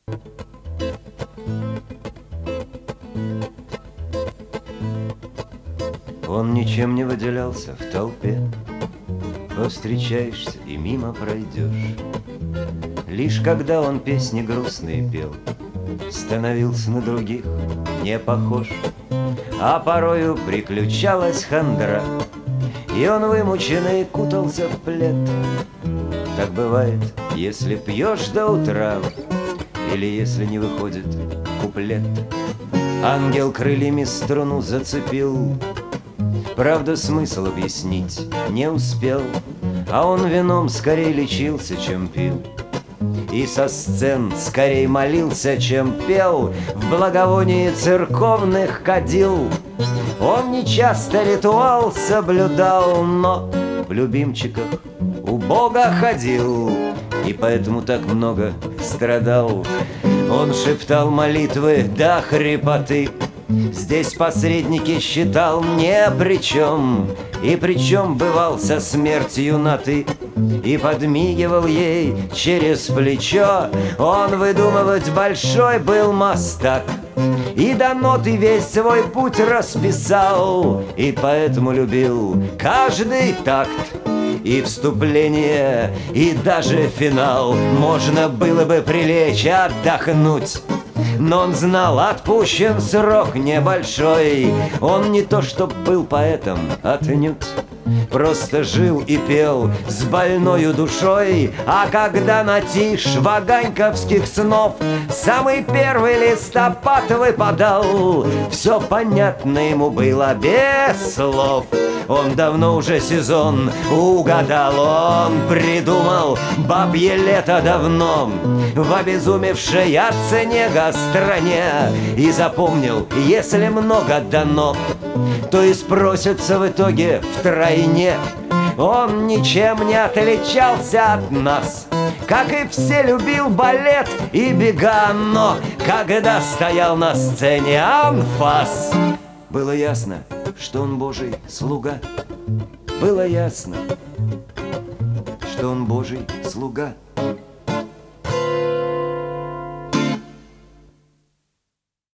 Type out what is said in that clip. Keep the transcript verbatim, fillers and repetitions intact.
Он ничем не выделялся в толпе, повстречаешься и мимо пройдешь. Лишь когда он песни грустные пел, становился на других не похож. А порою приключалась хандра, и он вымученный кутался в плед. Так бывает, если пьешь до утра, или если не выходит куплет. Ангел крыльями струну зацепил, правда, смысл объяснить не успел, а он вином скорее лечился, чем пил, и со сцен скорее молился, чем пел, в благовонии церковных кадил. Он нечасто ритуал соблюдал, но в любимчиках у Бога ходил, и поэтому так много страдал. Он шептал молитвы до хрипоты, здесь посредники считал ни при чем, и причем бывал со смертью на «ты», и подмигивал ей через плечо. Он выдумывать большой был мастак, и до ноты весь свой путь расписал, и поэтому любил каждый такт, и вступление, и даже финал. Можно было бы прилечь и отдохнуть, но он знал, отпущен срок небольшой. Он не то чтоб был поэтом отнюдь, просто жил и пел с больною душой. А когда на тишь ваганьковских снов самый первый листопад выпадал, все понятно ему было без слов. Он давно уже сезон угадал, он придумал бабье лето давно в обезумевшей от снега стране, и запомнил, если много дано, то и спросятся в итоге втройне. Он ничем не отличался от нас, как и все любил балет и бега, но когда стоял на сцене анфас, было ясно, что он Божий слуга. Было ясно, что он Божий слуга.